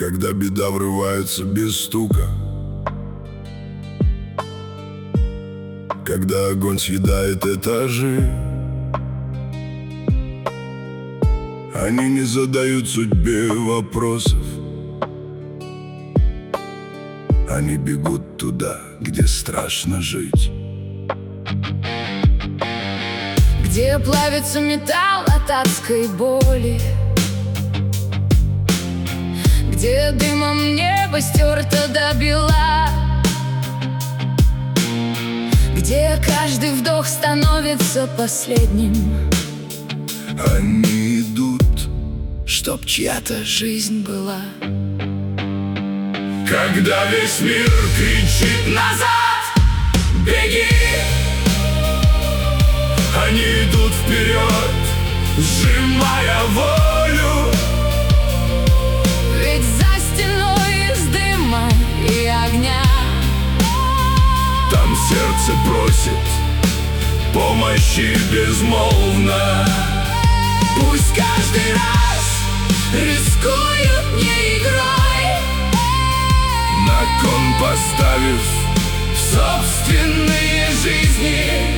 Когда беда врывается без стука, когда огонь съедает этажи, они не задают судьбе вопросов. Они бегут туда, где страшно жить, где плавится металл от адской боли, где дымом небо стерто до бела, где каждый вдох становится последним. Они идут, чтоб чья-то жизнь была. когда весь мир кричит Назад! «Беги!» Они идут вперед, сжимая волю. Ведь за стеной из дыма и огня Там сердце просит помощи безмолвно. пусть каждый раз рискуют не игрой, На кон поставив собственные жизни.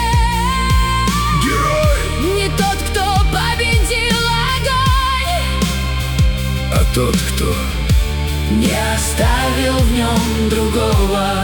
Герой, Не тот, кто победил огонь, а тот, кто не оставил в нем другого.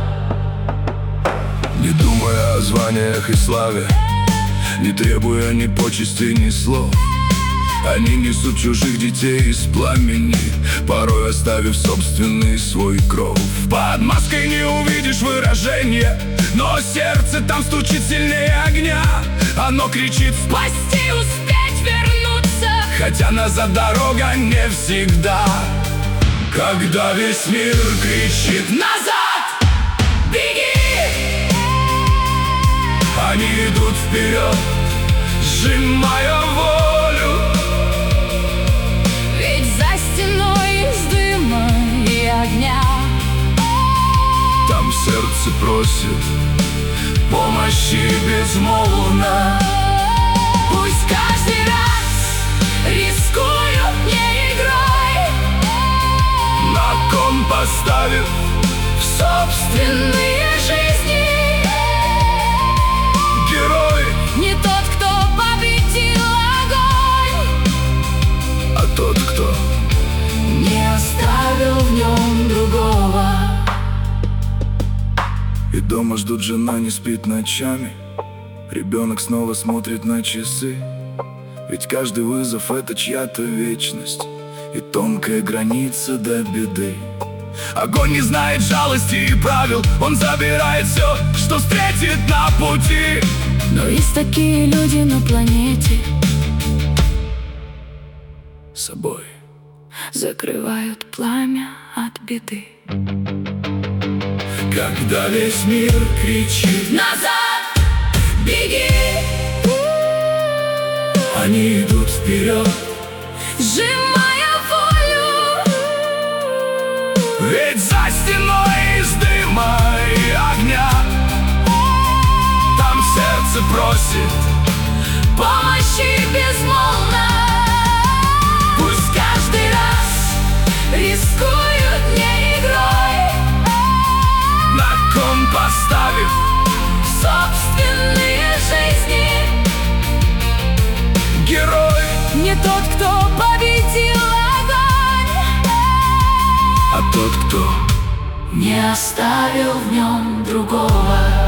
не думая о званиях и славе, не требуя ни почести, ни слов, они несут чужих детей из пламени, порой оставив собственный свой кров. Под маской не увидишь выражения, но сердце там стучит сильнее огня. Оно кричит Спасти, успеть вернуться, хотя назад дорога не всегда. Когда весь мир кричит назад! Беги! они идут вперед, сжимая волю. Ведь за стеной из дыма и огня Там сердце просит помощи безмолвно. пусть каждый раз рискуют не игрой, На кон поставив собственные жизни. Герой, Не тот, кто победил огонь, а тот, кто не оставил в нем другого. И дома ждут, жена не спит ночами, ребенок снова смотрит на часы. Ведь каждый вызов — это чья-то вечность и тонкая граница до беды. Огонь не знает жалости и правил, он забирает все, что встретит на пути. Но есть такие люди на планете, С собой закрывают пламя от беды. когда весь мир кричит Назад! Беги! они идут вперед, Сжимая волю, ведь за стеной из дыма и огня Там сердце просит помощи безмолвно. Пусть каждый раз рискуют не игрой, на кон поставив собственные жизни. Герой, Не тот, кто победил огонь, а тот, кто не оставил в нем другого.